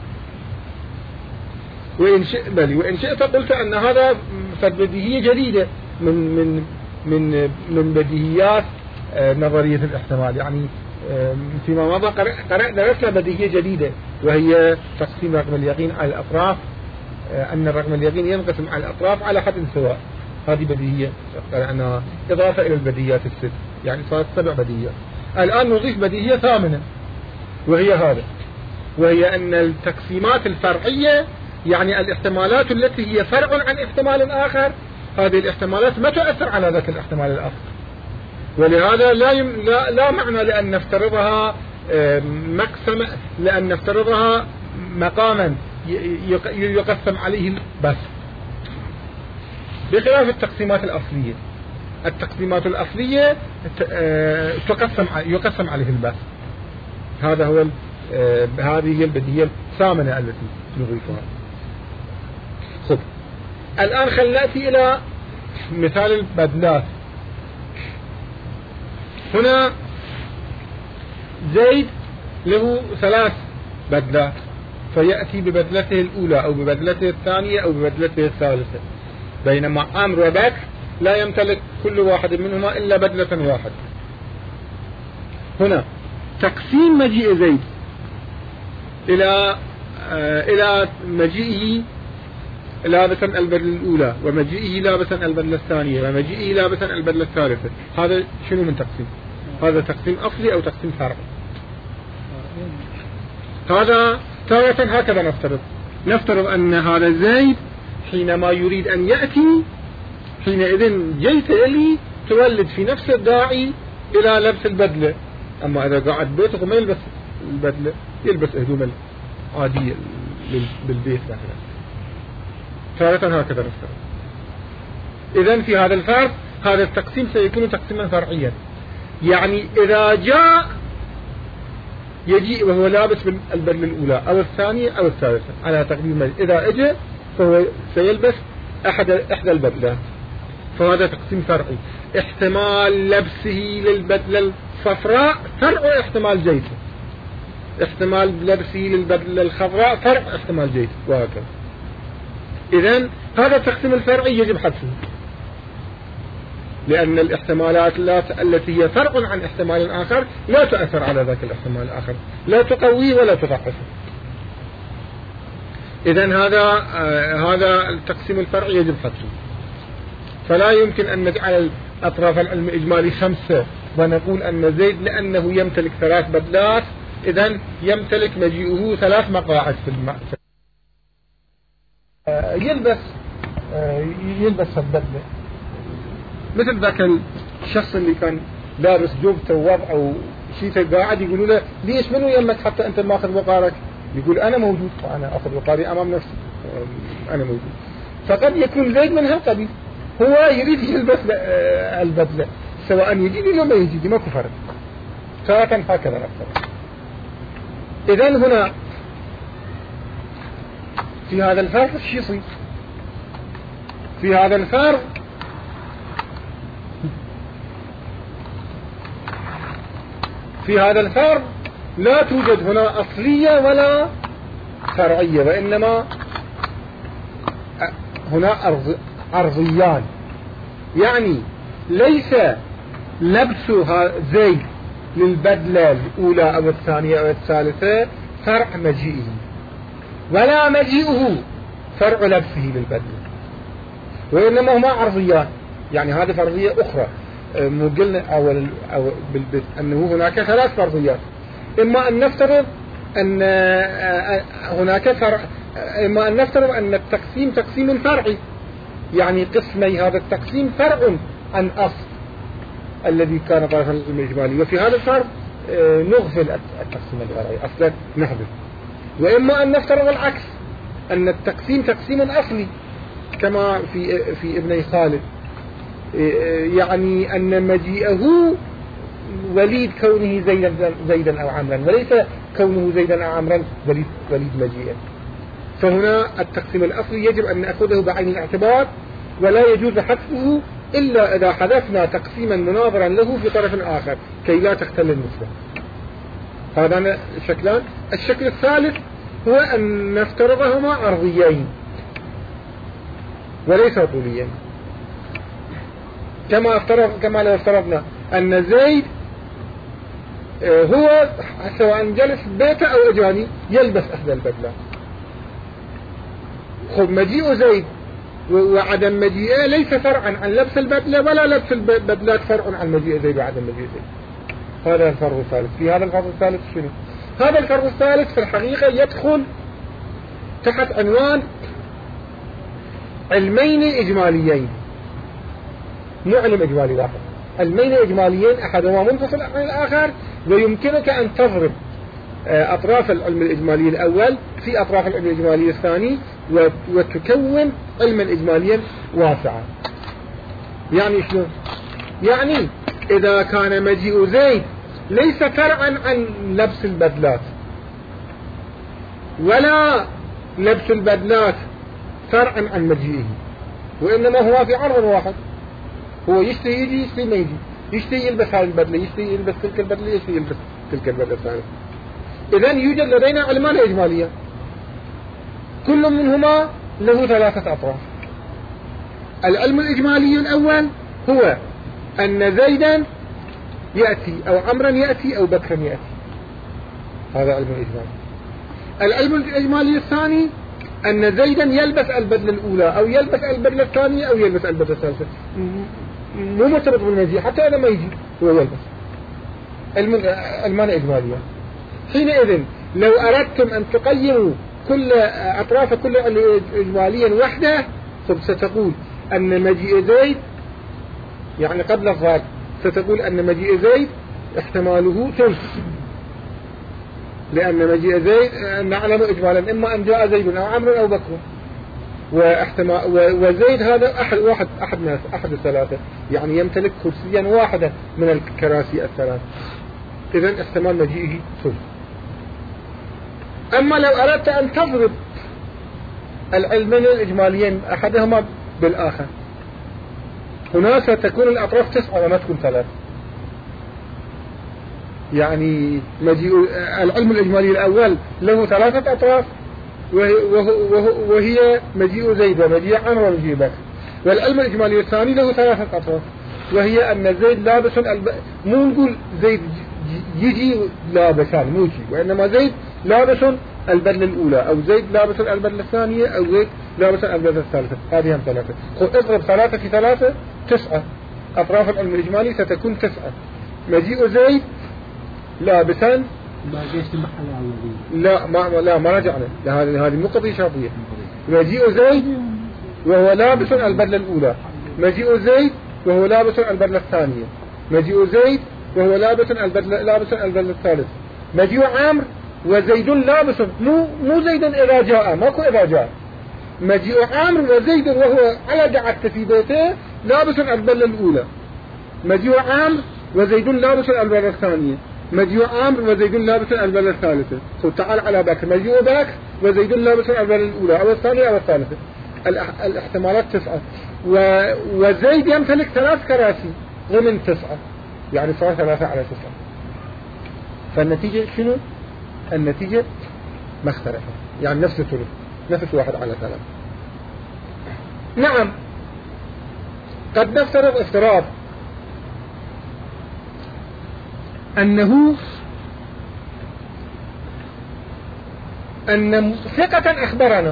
وإن شئت بل وإن شئت قلت أن هذا بديهية جديدة من من من من بديهيات نظرية الاحتمال. يعني فيما مضى قرأ درسنا بديهية جديدة وهي تقسيم رقم اليقين على الأطراف، أن الرقم اليقين ينقسم على الأطراف على حد سواء. هذه بديهية قرأنا إضافة إلى البديهيات الست، يعني صارت سبع بديهيات. الآن نضيف بديهية ثامنة وهي هذا، وهي أن التقسيمات الفرعية يعني الاحتمالات التي هي فرع عن احتمال آخر، هذه الاحتمالات ما تؤثر على ذاك الاحتمال الآخر، ولهذا لا يم لا, لا معنى لأن نفترضها مقسم لأن نفترضها مقاما يقسم عليه بس، بخلاف التقسيمات الأصلية. التقسيمات الأصلية تقسم يقسم عليه البس. هذا هو هذه هي البديهية الثامنة التي نضيفها. خب الآن خلينا نأتي إلى مثال البدلات. هنا زيد له ثلاث بدلات، فيأتي ببدلته الأولى أو ببدلته الثانية أو ببدلته الثالثة، بينما عمرو وبكر لا يمتلك كل واحد منهما إلا بدلة واحدة. هنا تقسيم مجيء زيد إلى آه إلى مجيئه لابسا البدلة الأولى ومجيئه لابسا البدلة الثانية ومجيئه لابسا البدلة الثالثة، هذا شنو من تقسيم؟ هذا تقسيم أصلي أو تقسيم فرعي؟ هذا تارة هكذا نفترض نفترض أن هذا زيد حينما يريد أن يأتي حينئذ جيت إلي تولد في نفس الداعي إلى لبس البدلة. أما إذا قاعد بيته ما يلبس البدلة، يلبس هدوم عادية بالبيت مثلا. تارة هكذا نفترض. إذن في هذا الفرض هذا التقسيم سيكون تقسيما فرعيا، يعني إذا جاء يجيء وهو لابس بالبدلة الأولى أو الثانية أو الثالثة على تقديم، إذا أجى فهو سيلبس أحد إحدى البدلات، فهذا تقسيم فرعي. احتمال لبسه للبدلة الصفراء فرع احتمال جيته، احتمال لبسه للبدلة الخضراء فرع احتمال جيته، وهكذا. إذن هذا التقسيم الفرعي يجب حذفه، لأن الاحتمالات التي هي فرع عن احتمال آخر لا تؤثر على ذاك الاحتمال الآخر، لا تقويه ولا تضعفه. إذن هذا آه هذا التقسيم الفرعي يجب حذفه. فلا يمكن أن نجعل أطراف العلم الإجمالي خمسة ونقول أن زيد لأنه يمتلك ثلاث بدلات إذن يمتلك مجيئه ثلاث مقاعد في المأسى. آه يلبس آه يلبس البدلة مثل ذاك الشخص اللي كان لابس جوبته ووضع أو شيء قاعد يقولوا له ليش منو يمك حتى أنت ما أخذ وقارك؟ يقول أنا موجود وأنا أخذ وقاري أمام نفسي، أنا موجود. فقد يكون زيد من هالقبيل، هو يريد يلبس البدلة سواء يجيدي لو ما يجيدي ما كفر. فكان هكذا نفسه. إذن هنا في هذا الفرق شو يصير؟ في هذا الفرق في هذا الفرق لا توجد هنا أصلية ولا فرعية، وإنما هنا عرضيان. يعني ليس لبس زيد للبدلة الأولى أو الثانية أو الثالثة فرع مجيئه، ولا مجيئه فرع لبسه للبدلة، وإنما هما عرضيان. يعني هذه فرضية أخرى مو قلنا أول أو بالبدء أنه هناك ثلاث فرضيات. إما أن نفترض أن هناك فرع، إما أن نفترض أن التقسيم تقسيم فرعي، يعني قسمي هذا التقسيم فرع عن أصل الذي كان طرفا الإجمالي، وفي هذا الفرض نغفل التقسيم الفرعي أصلا نحذف. وإما أن نفترض العكس، أن التقسيم تقسيم أصلي كما في في ابني خالد، يعني أن مجيئه وليد كونه زيدا زيدا أو عمرا، وليس كونه زيدا أو عمرا وليد وليد مجيئا. فهنا التقسيم الأصلي يجب أن نأخذه بعين الاعتبار، ولا يجوز حذفه إلا إذا حذفنا تقسيما مناظرا له في طرف آخر كي لا تختل النسبة. هذا الشكلان. الشكل الثالث هو أن نفترضهما عرضيين وليس طوليين، كما افترض كما لو افترضنا أن زيد هو سواء جلس بيته أو أجاني يلبس أحدى البدلات. خب مجيء زيد وعدم مجيئه ليس فرعا عن لبس البدلة، ولا لبس البدلات فرع عن مجيء زيد وعدم مجيء زيد. هذا الفرض الثالث. في هذا الفرض الثالث شنو؟ هذا الفرض الثالث في الحقيقة يدخل تحت عنوان علمين إجماليين، مو علم إجمالي واحد، علمين إجماليين أحدهما منفصل عن الآخر، ويمكنك أن تضرب أطراف العلم الإجمالي الأول في أطراف العلم الإجمالي الثاني وتكون علما إجماليا واسعا. يعني شنو؟ يعني إذا كان مجيء زيد ليس فرعا عن لبس البدلات، ولا لبس البدلات فرعا عن مجيئه، وإنما هو في عرض واحد، هو يشتهي يجي يشتهي ما يجي، يشتهي يلبس هذه البدلة يشتهي يلبس تلك البدلة يشتهي يلبس تلك البدلة الثانية. إذن يوجد لدينا علمان إجمالية كل منهما له ثلاثة أطراف. العلم الإجمالي الأول هو أن زيدا يأتي أو عمرا يأتي أو بكرا يأتي، هذا علم الإجمالي. العلم الإجمالي الثاني أن زيدا يلبس البدلة الأولى أو يلبس البدلة الثانية أو يلبس البدلة الثالثة، مو مرتبط بالمجيء، حتى إذا ما يجي هو يلبس. علمان إجمالية. حينئذ لو أردتم أن تقيموا كل أطراف كل إجماليا وحده ستقول أن مجيء زيد يعني قبل الضاد ستقول أن مجيء زيد احتماله ثلث، لأن مجيء زيد نعلم إجمالا إما أن جاء زيد أو عمرو أو بكر، واحتمال وزيد هذا أحد واحد أحد ناس أحد الثلاثة، يعني يمتلك كرسيا واحدة من الكراسي الثلاث، إذن احتمال مجيئه ثلث. أما لو أردت أن تضرب العلمين الإجماليين أحدهما بالآخر، هنا ستكون الأطراف تسعة وما تكون ثلاث، يعني مجيء العلم الإجمالي الأول له ثلاثة أطراف وهي, وهي مجيء زيد ومجيء عمرو ومجيء بكر، والعلم الإجمالي الثاني له ثلاثة أطراف وهي أن زيد لابس الب... مو نقول زيد يجي لابسان مو شيء، وإنما زيد لابس البدلة الأولى أو زيد لابس البدلة الثانية أو زيد لابس البدلة الثالثة، هذه هم ثلاثة. اضرب ثلاثة في ثلاثة تسعة، أطراف العلم الإجمالي ستكون تسعة. مجيء زيد لابسا لا ما لا ما رجعنا هذه هذه النقطة شاطئية. مجيء زيد وهو لابس البدلة الأولى، مجيء زيد وهو لابس البدلة الثانية، مجيء زيد وهو لابس البدلة لابس البدلة الثالث، مجيء عمرو وزيد لابس مو مو زيد إذا جاء ماكو إذا جاء، مجيء عمرو وزيد وهو على دعت في بيته لابس البدلة الأولى، مجيء عمرو وزيد لابس البدلة الثانية، مجيء عمرو وزيد لابس البدلة الثالثة. تعال على بكر، مجيء بكر وزيد لابس البدلة الأولى أو الثانية أو الثالثة. الاحتمالات تسعة، وزيد يمتلك ثلاث كراسي ضمن تسعة، يعني صار ثلاثة على تسعة. فالنتيجة شنو؟ النتيجة ما اختلفت، يعني نفس الثلث، نفس واحد على ثلاثة. نعم قد نفترض افتراض أنه أن ثقة أخبرنا،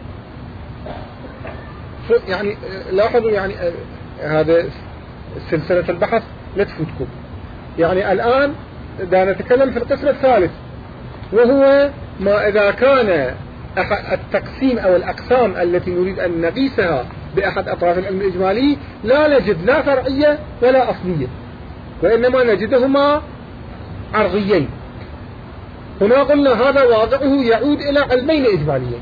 يعني لاحظوا يعني هذا سلسلة البحث لا تفوتكم. يعني الآن دا نتكلم في القسم الثالث، وهو ما إذا كان التقسيم أو الأقسام التي نريد أن نقيسها بأحد أطراف العلم الإجمالي لا نجد لا فرعية ولا أصلية، وإنما نجدهما عرضيين. هنا قلنا هذا واضعه يعود إلى علمين إجماليين،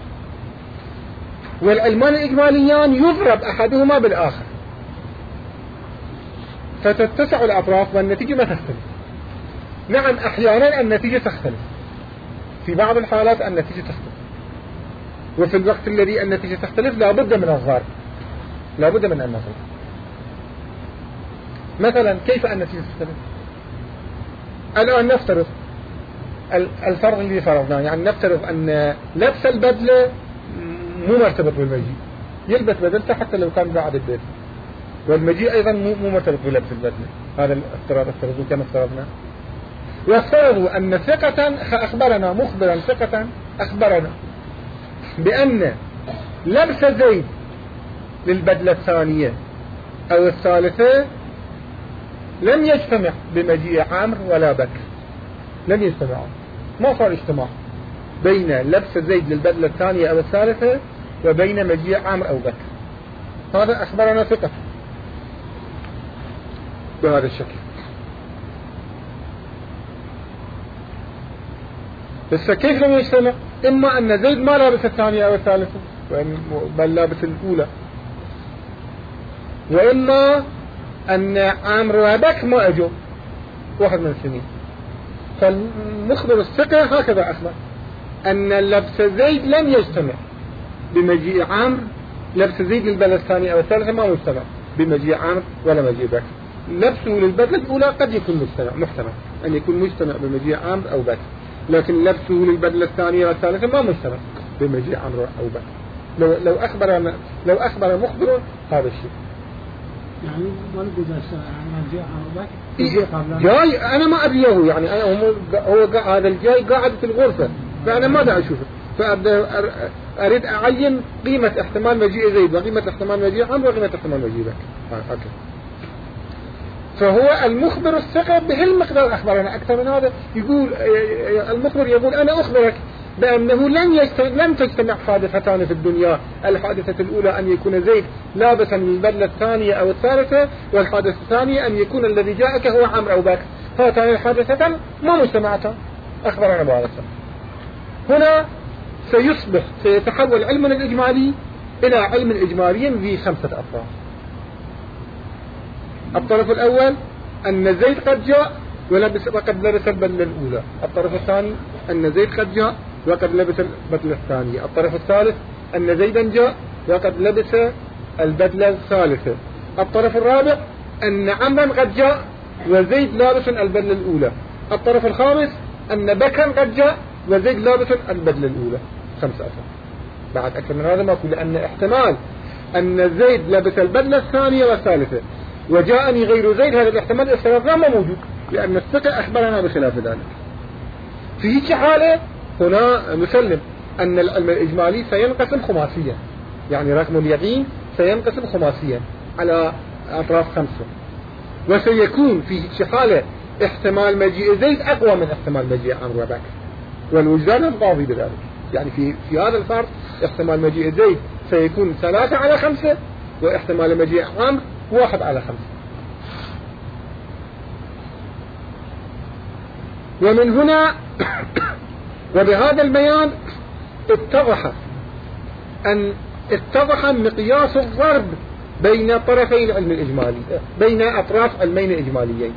والعلمان الإجماليان يضرب أحدهما بالآخر فتتسع الأطراف والنتيجة ما تختلف. نعم أحيانا النتيجة تختلف، في بعض الحالات النتيجة تختلف، وفي الوقت الذي النتيجة تختلف لا بد من الضرب، لا بد من النظر. مثلا كيف النتيجة تختلف؟ الآن نفترض الفرض اللي فرضناه، يعني نفترض أن لبس البدلة مو مرتبط بالمجيء، يلبس بدلته حتى لو كان بعد البيت، والمجيء أيضا مو مرتبط بلبس البدلة. هذا الافتراض افترضوا كما افترضنا. وافترضوا أن ثقة أخبرنا مخبرا ثقة أخبرنا بأن لبس زيد للبدلة الثانية أو الثالثة لم يجتمع بمجيء عمرو ولا بكر، لم يجتمع، ما صار اجتماع بين لبس زيد للبدلة الثانية أو الثالثة وبين مجيء عمرو أو بكر. هذا أخبرنا ثقة بهذا الشكل. بس كيف لم يجتمع؟ إما أن زيد ما لابس الثانية أو الثالثة بل لابس الأولى، وإما أن عمرو وبكر ما أجوا واحد من السنين. فالمخبر الثقة هكذا أخبر أن لبس زيد لم يجتمع بمجيء عمرو، لبس زيد للبدلة الثانية أو الثالثة ما مجتمع بمجيء عمرو ولا مجيء بكر. لبسه للبدلة الأولى قد يكون مجتمع، محتمل أن يكون مجتمع بمجيء عمرو أو بكر، لكن لبسه للبدلة الثانية والثالثة ما مجتمع بمجيء عمرو أو بكر. لو لو أخبر لو أخبر مخبر هذا الشيء، يعني ما نقول مجيء عمرو بكر جاي أنا ما أبيه، يعني أنا هو هذا الجاي قاعد في الغرفة فأنا ما دا أشوفه، فأبدأ أريد أعين قيمة احتمال مجيء زيد وقيمة احتمال مجيء عمرو وقيمة احتمال مجيء بكر هكذا. فهو المخبر الثقة بهالمقدار أخبرنا أكثر من هذا. يقول المخبر يقول أنا أخبرك بأنه لن يجتمع لن تجتمع حادثتان في الدنيا، الحادثة الأولى أن يكون زيد لابسا البدلة الثانية أو الثالثة، والحادثة الثانية أن يكون الذي جاءك هو عمرو أو بكر، هاتان الحادثتان ما مجتمعتان أخبرنا بهذا. هنا سيصبح سيتحول علمنا الإجمالي إلى علم إجمالي ذي خمسة أطراف. الطرف الأول أن زيد قد جاء ولبس وقد لبس البدلة الأولى. الطرف الثاني أن زيد قد جاء وقد لبس البدلة الثانية. الطرف الثالث أن زيدا جاء وقد لبس البدلة الثالثة. الطرف الرابع أن عمرا قد جاء وزيد لابس البدلة الأولى. الطرف الخامس أن بكرا قد جاء وزيد لابس البدلة الأولى. خمسة أطراف. بعد أكثر من هذا ما أقول، لأن احتمال أن زيد لبس البدلة الثانية والثالثة وجاءني غير زيد، هذا الاحتمال افترضناه ما موجود، لأن الثقة أخبرنا بخلاف ذلك. في هيك حالة هنا نسلم أن العلم الإجمالي سينقسم خماسيا، يعني رقم اليقين سينقسم خماسيا على أطراف خمسة، وسيكون في هيك حالة احتمال مجيء زيد أقوى من احتمال مجيء عمرو وبكر، والوجدان القاضي بذلك. يعني في في هذا الفرض احتمال مجيء زيد سيكون ثلاثة على خمسة، واحتمال مجيء عمرو واحد على خمسة. ومن هنا وبهذا البيان اتضح أن اتضح مقياس الضرب بين طرفي العلم الإجمالي، بين أطراف علمين إجماليين.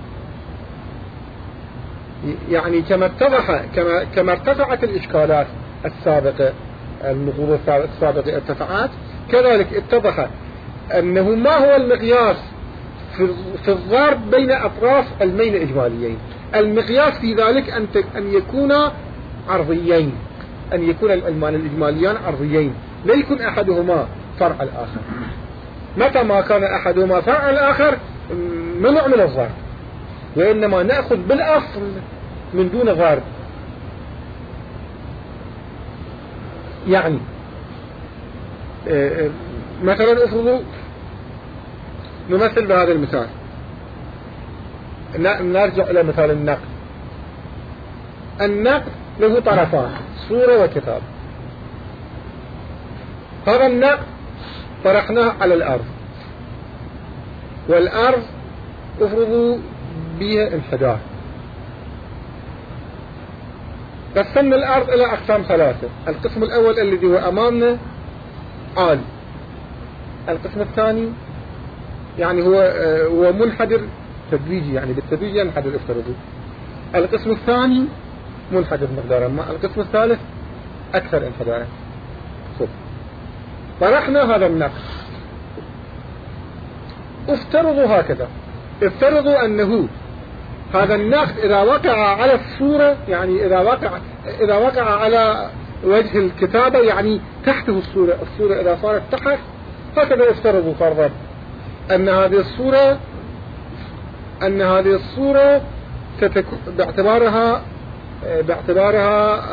يعني كما اتضح كما كما ارتفعت الإشكالات السابقة، النقوض السابقة ارتفعت، كذلك اتضح أنه ما هو المقياس في الضرب بين أطراف علمين إجماليين. المقياس في ذلك أن أن يكون عرضيين، أن يكون العلمان الإجماليان عرضيين، لا يكون أحدهما فرع الآخر. متى ما كان أحدهما فرع الآخر منع من الضرب، وإنما نأخذ بالأصل من دون ضرب. يعني مثلا افرضوا نمثل بهذا المثال، نرجع إلى مثال النقد. النقد له طرفان، صورة وكتاب. هذا النقد طرحناه على الأرض، والأرض افرضوا بها انحدار. قسمنا الأرض إلى أقسام ثلاثة. القسم الأول الذي هو أمامنا عالي، القسم الثاني يعني هو هو منحدر تدريجي، يعني بالتدريج ينحدر افترضوا. القسم الثاني منحدر مقدارا ما، القسم الثالث أكثر انحدارا. طرحنا هذا النقد. افترضوا هكذا، افترضوا أنه هذا النقد إذا وقع على الصورة، يعني إذا وقع إذا وقع على وجه الكتابة، يعني تحته الصورة، الصورة إذا صارت تحت، هكذا افترضوا فرضا أن هذه الصورة أن هذه الصورة ستكون باعتبارها باعتبارها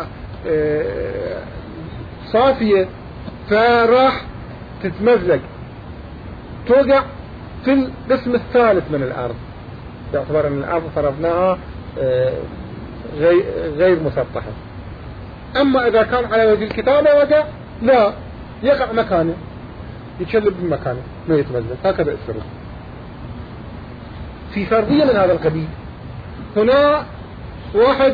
صافية، فراح تتمزق توقع في القسم الثالث من الأرض، باعتبار أن الأرض فرضناها غير مسطحة. أما إذا كان على وجه الكتابة وقع، لا، يقع مكانه، يتشلب بمكانه، ما يتمزق. هكذا السرد. في فرضية من هذا القبيل، هنا واحد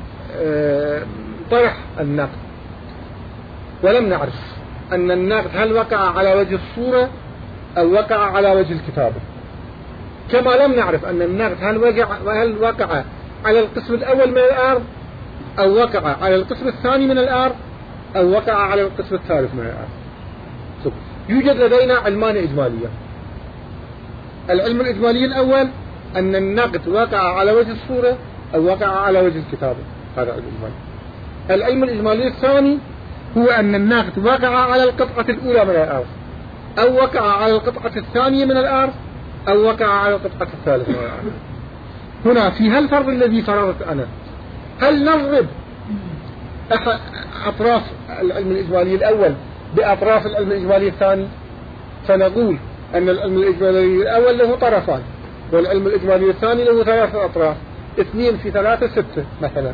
طرح النقد ولم نعرف أن النقد هل وقع على وجه الصورة أو وقع على وجه الكتابة، كما لم نعرف أن النقد هل وقع هل وقع على القسم الأول من الأرض أو وقع على القسم الثاني من الأرض أو وقع على القسم الثالث من الأرض. يوجد لدينا علمان إجمالية. العلم الإجمالي الأول أن النقد وقع على وجه الصورة أو وقع على وجه الكتابة، هذا علم إجمالي. العلم الإجمالي الثاني هو أن النقد وقع على القطعة الأولى من الأرض أو وقع على القطعة الثانية من الأرض أو وقع على القطعة الثالثة من الأرض. هنا في هالفرض الذي فرضت أنا، هل نضرب أطراف العلم الإجمالي الأول بأطراف العلم الإجمالي الثاني، فنقول أن العلم الإجمالي الأول له طرفان، والعلم الإجمالي الثاني له ثلاثة أطراف، اثنين في ثلاثة ستة مثلا،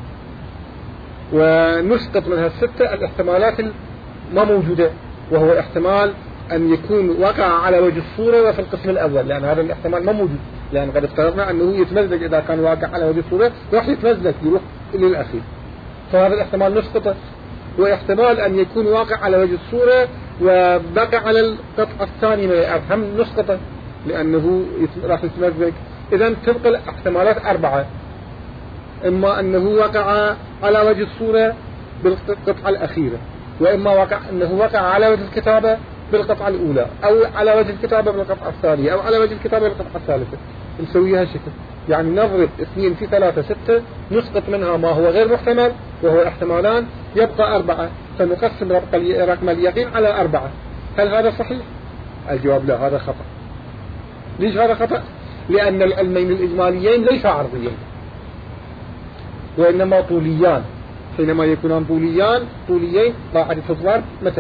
ونسقط من هالستة الاحتمالات ما موجودة، وهو احتمال أن يكون وقع على وجه الصورة وفي القسم الأول، لأن هذا الاحتمال ما موجود، لأن قد افترضنا أنه يتمزج إذا كان واقع على وجه الصورة راح يتمزج يروح للأخير، فهذا الاحتمال نسقطه. واحتمال أن يكون واقع على وجه الصورة وبقى على القطعة الثانية من الأرض هم نسقطه لأنه راح يتمزج. إذن تبقى الاحتمالات أربعة، إما أنه وقع على وجه الصورة بالقطعة الأخيرة، وإما وقع أنه وقع على وجه الكتابة بالقطعة الأولى، أو على وجه الكتابة بالقطعة الثانية، أو على وجه الكتابة بالقطعة الثالثة. نسويها شكل يعني نضرب اثنين في ثلاثة ستة، نسقط منها ما هو غير محتمل وهو احتمالان، يبقى أربعة، فنقسم رقم اليقين على أربعة. هل هذا صحيح؟ الجواب لا، هذا خطأ. ليش هذا خطأ؟ لأن العلمين الإجماليين ليس عرضيين وإنما طوليان، حينما يكونان طوليان طوليين قاعدة الضرب متى؟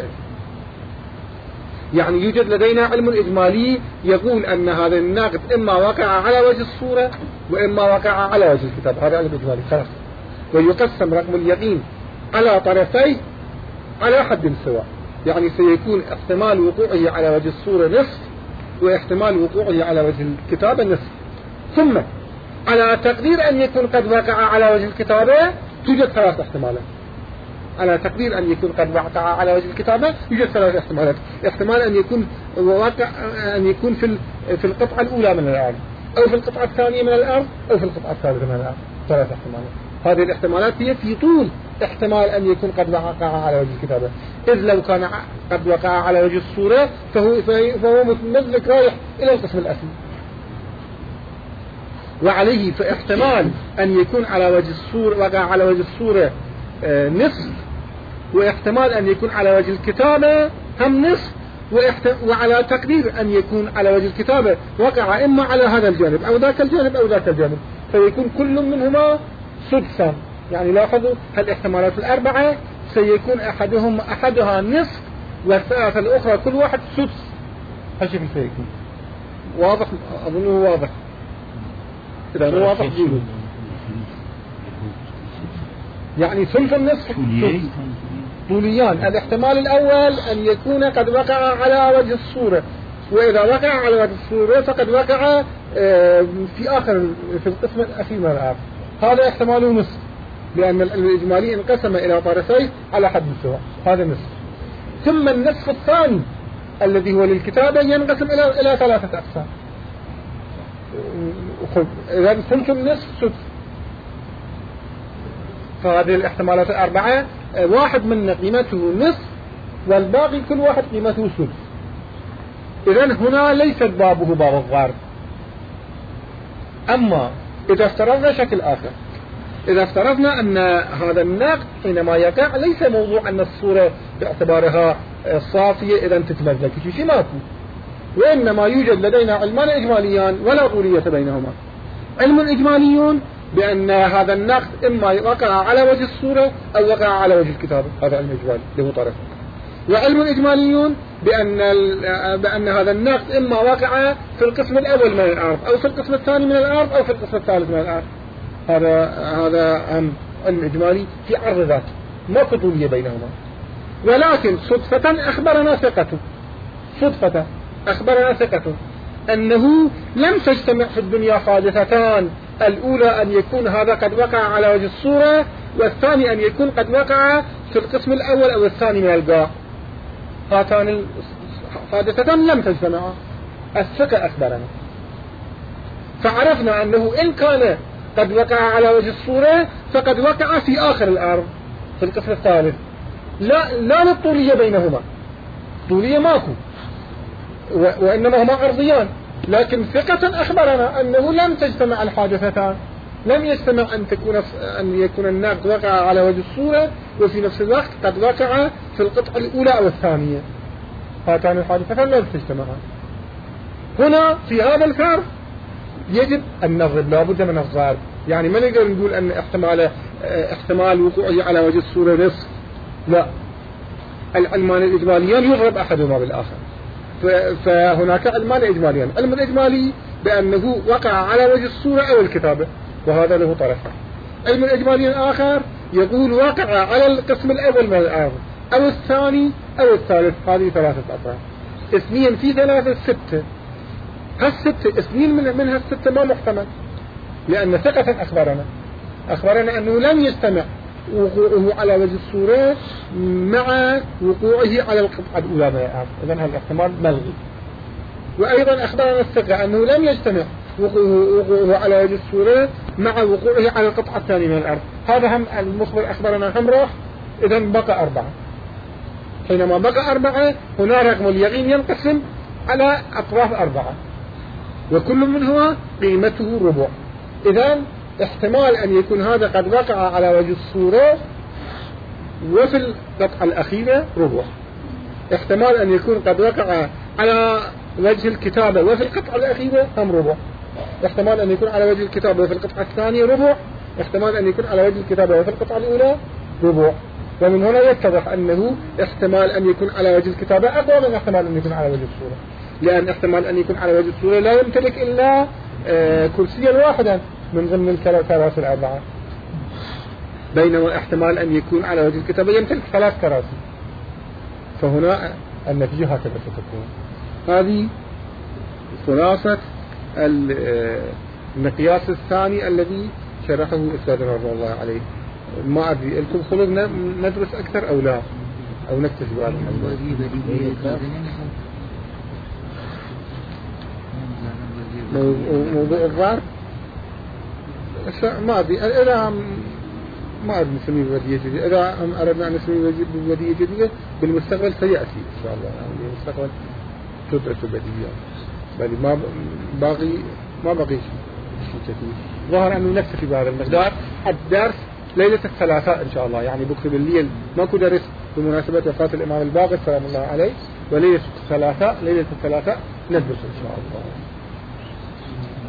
يعني يوجد لدينا علم إجمالي يقول أن هذا الناقد إما وقع على وجه الصورة وإما وقع على وجه الكتاب، هذا علم إجمالي خلاص. ويقسم رقم اليقين على طرفي على حد سواء، يعني سيكون احتمال وقوعه على وجه الصورة نصف، واحتمال وقوعه على وجه الكتابة نصف. ثم على تقدير أن يكون قد وقع على وجه الكتابة توجد ثلاث احتمالات. على تقدير أن يكون قد وقع على وجه الكتابة يوجد ثلاث احتمالات. احتمال أن يكون واقع أن يكون في في القطعة الأولى من الأرض، أو في القطعة الثانية من الأرض، أو في القطعة الثالثة من الأرض. ثلاث احتمالات. هذه الاحتمالات هي في طول احتمال أن يكون قد وقع على وجه الكتابة، إذ لو كان قد وقع على وجه الصورة فهو فهو متمزق رايح إلى القسم الأصلي. وعليه فاحتمال أن يكون على وجه الصورة وقع على وجه الصورة آه نصف، واحتمال أن يكون على وجه الكتابة هم نصف، وعلى تقدير أن يكون على وجه الكتابة وقع إما على هذا الجانب أو ذاك الجانب أو ذاك الجانب، فيكون كل منهما سدسا. يعني لاحظوا هالاحتمالات الأربعة سيكون أحدهم أحدها نصف والثلاثة الأخرى كل واحد سدس. هالشكل سيكون واضح، أظنه واضح. إذا مو واضح جيبه. يعني ثلث النصف طوليان. الاحتمال الأول أن يكون قد وقع على وجه الصورة، وإذا وقع على وجه الصورة فقد وقع في آخر في القسم الأخير من الأرض. هذا احتماله نصف، لأن الإجمالي انقسم إلى طرفين على حد سواء، هذا نصف. ثم النصف الثاني الذي هو للكتابة ينقسم إلى إلى ثلاثة أقسام. إذا ثلث النصف سدس. فهذه الاحتمالات الأربعة واحد من قيمته نصف والباقي كل واحد قيمته سدس. إذن هنا ليست بابه باب الضرب. أما إذا افترضنا شكل آخر، إذا افترضنا أن هذا النقد حينما يقع ليس موضوع أن الصورة باعتبارها صافية إذا تتمزج شيء ماكو، وإنما يوجد لدينا علمان إجماليان ولا طولية بينهما. علم إجماليون بأن هذا النقد إما وقع على وجه الصورة أو وقع على وجه الكتابة، هذا علم إجمالي له طرف. وعلم إجماليون بأن بأن هذا النقد إما وقع في القسم الأول من الأرض أو في القسم الثاني من الأرض أو في القسم الثالث من الأرض. هذا هذا علم إجمالي في عرض ذات ما طولية بينهما. ولكن صدفة أخبرنا ثقته صدفة أخبرنا ثقته أنه لم تجتمع في الدنيا حادثتان، الأولى أن يكون هذا قد وقع على وجه الصورة، والثاني أن يكون قد وقع في القسم الأول أو الثاني من القاع. هاتان الحادثتان لم تجتمعا، الثقة أخبرنا. فعرفنا أنه إن كان قد وقع على وجه الصورة فقد وقع في آخر الأرض في القسم الثالث، لا لا للطولية بينهما، طولية ماكو، وإنما هما عرضيان. لكن ثقة أخبرنا أنه لم تجتمع الحادثتان، لم يجتمع أن تكون أن يكون النقد وقع على وجه الصورة وفي نفس الوقت قد وقع في القطعة الأولى أو الثانية. هاتان الحادثتان لم تجتمعان. هنا في هذا الكار يجب أن نضرب، لا بد من الضرب. يعني ما نقدر نقول أن احتمال احتمال وقوعه على وجه الصورة نصف، لا، العلمان الإجماليان يضرب أحدهما بالآخر. فهناك علمان إجماليان. علم الإجمالي بأنه وقع على وجه الصورة أو الكتابة، وهذا له طرفان. علم الإجمالي الآخر يقول وقع على القسم الأول من الأرض أو الثاني أو الثالث. هذه ثلاثة أطراف. اثنين في ثلاثة ستة. هالستة اثنين من منها الستة ما محتمل، لأن ثقة أخبرنا أخبرنا أنه لم يستمع وقوعه على وجه الصورة مع وقوعه على القطعة الأولى من الأرض، إذن هالاحتمال ملغي. وأيضا أخبرنا الثقة أنه لم يجتمع وقوعه على وجه الصورة مع وقوعه على القطعة الثانية من الأرض. هذا هم المخبر أخبرنا هم راح، إذن بقى أربعة. حينما بقى أربعة هنا رقم اليقين ينقسم على أطراف أربعة، وكل منهما قيمته ربع. إذن احتمال أن يكون هذا قد وقع على وجه الصورة وفي القطعة الأخيرة ربع. احتمال أن يكون قد وقع على وجه الكتابة وفي القطعة الأخيرة هم ربع. احتمال أن يكون على وجه الكتابة وفي القطعة الثانية ربع. احتمال أن يكون على وجه الكتابة وفي القطعة الأولى ربع. ومن هنا يتضح أنه احتمال أن يكون على وجه الكتابة أقوى من احتمال أن يكون على وجه الصورة، لأن احتمال أن يكون على وجه الصورة لا يمتلك إلا آه كرسيا واحدا من ضمن الكراسي الأربعة، بينما احتمال أن يكون على وجه الكتابة يمتلك ثلاث كراسي. فهنا النتيجة هكذا ستكون. هذه خلاصة المقياس الثاني الذي شرحه أستاذنا رضي الله عليه. ما أدري لكم خلق ندرس أكثر أو لا، أو نكتفي بهذا الموضوع. موضوع الضرب ما أدري إذا ما أدري نسميه بودية جديدة. إذا أردنا أن نسميه بودية جديدة بالمستقبل سيأتي إن شاء الله، يعني بالمستقبل تدرس البديهيات، بل ما باقي ما باقي شيء كثير. ظهر أنه نكتفي بهذا المقدار. الدرس ليلة الثلاثاء إن شاء الله، يعني بكرة بالليل ماكو درس بمناسبة وفاة الإمام الباقر سلام الله عليه، وليلة الثلاثاء ليلة الثلاثاء ندرس إن شاء الله.